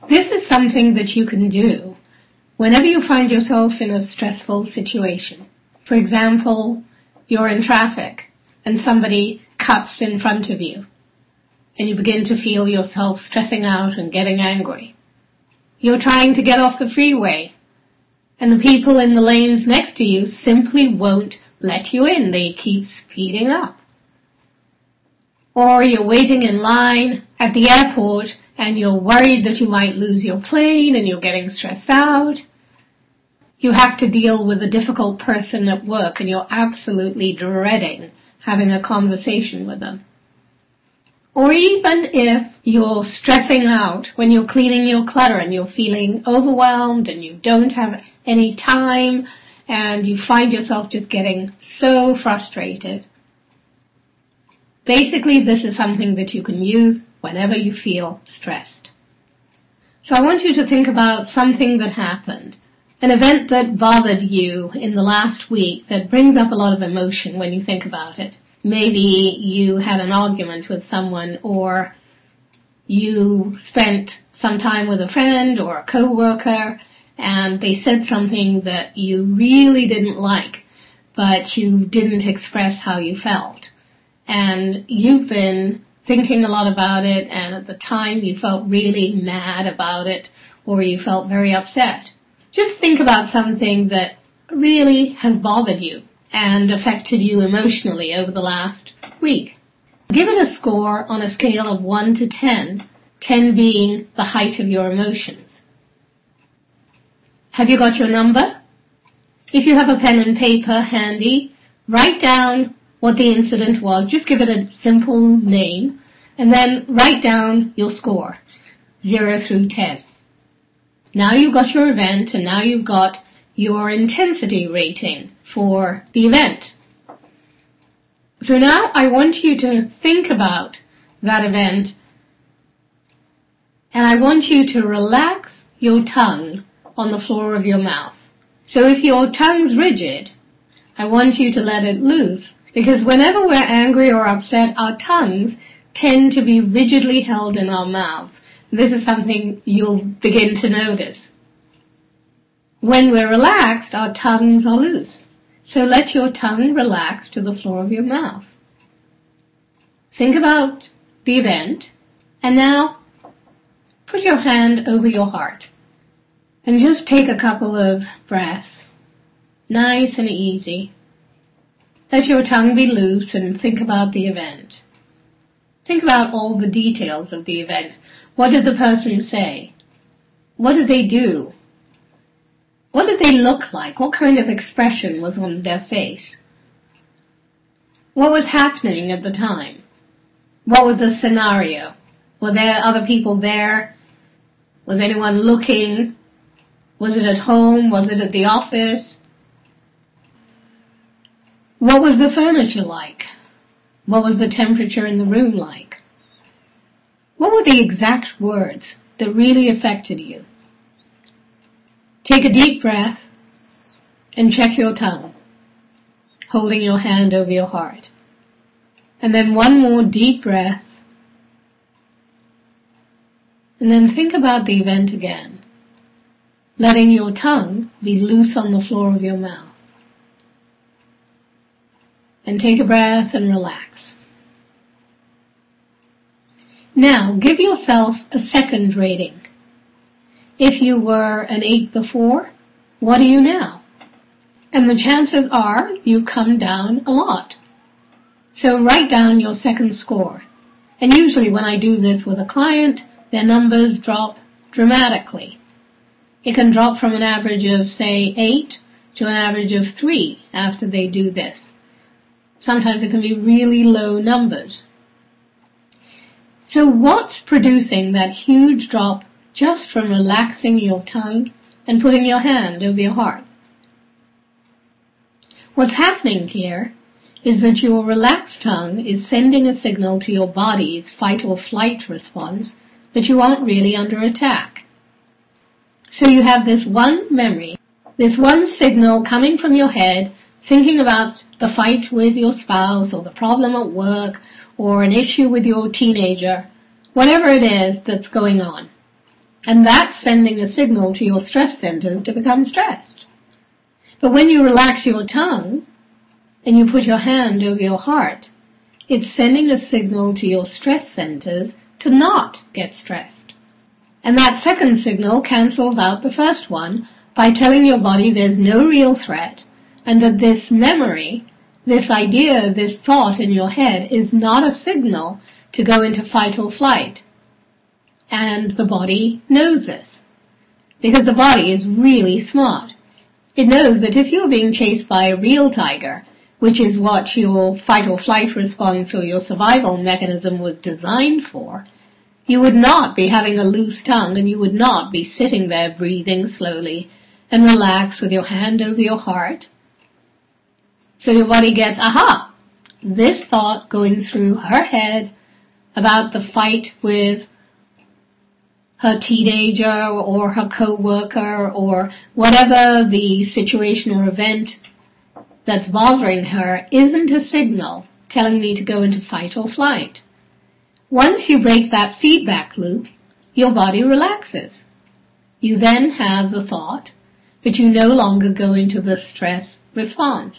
This is something that you can do whenever you find yourself in a stressful situation. For example, you're in traffic and somebody cuts in front of you and you begin to feel yourself stressing out and getting angry. You're trying to get off the freeway and the people in the lanes next to you simply won't let you in. They keep speeding up. Or you're waiting in line at the airport and you're worried that you might lose your plane and you're getting stressed out. You have to deal with a difficult person at work and you're absolutely dreading having a conversation with them. Or even if you're stressing out when you're cleaning your clutter and you're feeling overwhelmed and you don't have any time and you find yourself just getting so frustrated. Basically, this is something that you can use whenever you feel stressed. So I want you to think about something that happened, an event that bothered you in the last week that brings up a lot of emotion when you think about it. Maybe you had an argument with someone, or you spent some time with a friend or a coworker and they said something that you really didn't like, but you didn't express how you felt. And you've been thinking a lot about it, and at the time you felt really mad about it, or you felt very upset. Just think about something that really has bothered you and affected you emotionally over the last week. Give it a score on a scale of 1 to 10, 10 being the height of your emotions. Have you got your number? If you have a pen and paper handy, write down what the incident was. Just give it a simple name and then write down your score, 0 through 10. Now you've got your event and now you've got your intensity rating for the event. So now I want you to think about that event and I want you to relax your tongue on the floor of your mouth. So if your tongue's rigid, I want you to let it loose, because whenever we're angry or upset, our tongues tend to be rigidly held in our mouths. This is something you'll begin to notice. When we're relaxed, our tongues are loose. So let your tongue relax to the floor of your mouth. Think about the event, and now put your hand over your heart. And just take a couple of breaths, nice and easy. Let your tongue be loose and think about the event. Think about all the details of the event. What did the person say? What did they do? What did they look like? What kind of expression was on their face? What was happening at the time? What was the scenario? Were there other people there? Was anyone looking? Was it at home? Was it at the office? What was the furniture like? What was the temperature in the room like? What were the exact words that really affected you? Take a deep breath and check your tongue, holding your hand over your heart. And then one more deep breath. And then think about the event again, letting your tongue be loose on the floor of your mouth. And take a breath and relax. Now, give yourself a second rating. If you were an 8 before, what are you now? And the chances are you've come down a lot. So write down your second score. And usually when I do this with a client, their numbers drop dramatically. It can drop from an average of, say, 8 to an average of 3 after they do this. Sometimes it can be really low numbers. So what's producing that huge drop just from relaxing your tongue and putting your hand over your heart? What's happening here is that your relaxed tongue is sending a signal to your body's fight or flight response that you aren't really under attack. So you have this one memory, this one signal coming from your head, thinking about the fight with your spouse or the problem at work or an issue with your teenager, whatever it is that's going on. And that's sending a signal to your stress centers to become stressed. But when you relax your tongue and you put your hand over your heart, it's sending a signal to your stress centers to not get stressed. And that second signal cancels out the first one by telling your body there's no real threat and that this memory, this idea, this thought in your head is not a signal to go into fight or flight. And the body knows this. Because the body is really smart. It knows that if you're being chased by a real tiger, which is what your fight or flight response or your survival mechanism was designed for, you would not be having a loose tongue and you would not be sitting there breathing slowly and relaxed with your hand over your heart. So your body gets, aha, this thought going through her head about the fight with her teenager or her co-worker or whatever the situation or event that's bothering her isn't a signal telling me to go into fight or flight. Once you break that feedback loop, your body relaxes. You then have the thought, but you no longer go into the stress response.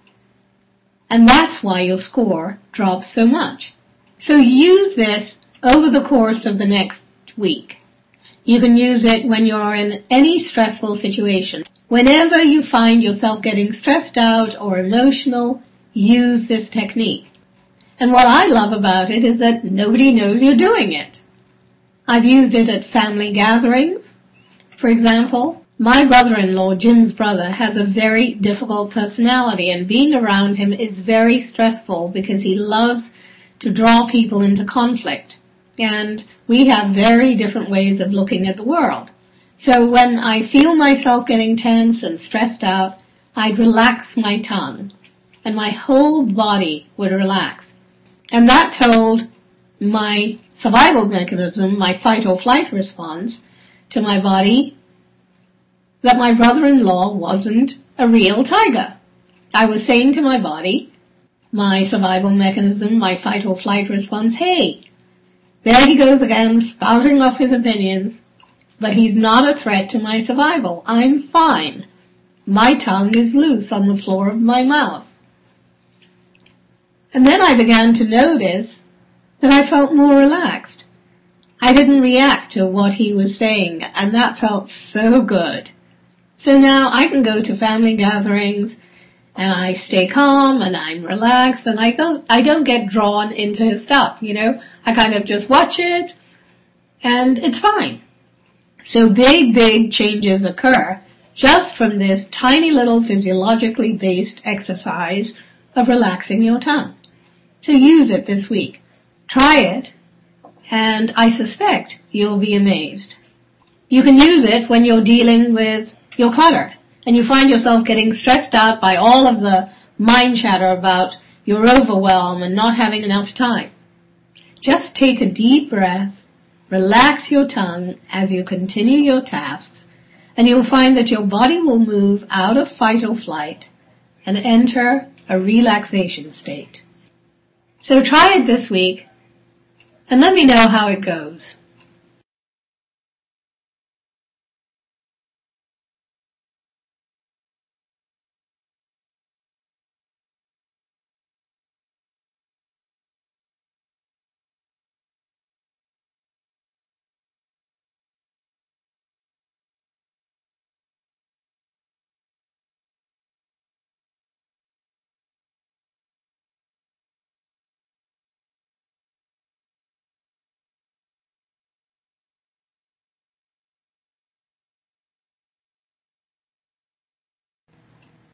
And that's why your score drops so much. So use this over the course of the next week. You can use it when you're in any stressful situation. Whenever you find yourself getting stressed out or emotional, use this technique. And what I love about it is that nobody knows you're doing it. I've used it at family gatherings. For example, my brother-in-law, Jim's brother, has a very difficult personality, and being around him is very stressful because he loves to draw people into conflict. And we have very different ways of looking at the world. So when I feel myself getting tense and stressed out, I'd relax my tongue, and my whole body would relax. And that told my survival mechanism, my fight or flight response, to my body that my brother-in-law wasn't a real tiger. I was saying to my body, my survival mechanism, my fight or flight response, hey, there he goes again, spouting off his opinions, but he's not a threat to my survival. I'm fine. My tongue is loose on the floor of my mouth. And then I began to notice that I felt more relaxed. I didn't react to what he was saying, and that felt so good. So now I can go to family gatherings, and I stay calm, and I'm relaxed, and I don't get drawn into his stuff, I kind of just watch it, and it's fine. So big changes occur just from this tiny little physiologically based exercise of relaxing your tongue. So use it this week. Try it, and I suspect you'll be amazed. You can use it when you're dealing with your clutter, and you find yourself getting stressed out by all of the mind chatter about your overwhelm and not having enough time. Just take a deep breath, relax your tongue as you continue your tasks, and you'll find that your body will move out of fight or flight and enter a relaxation state. So try it this week, and let me know how it goes.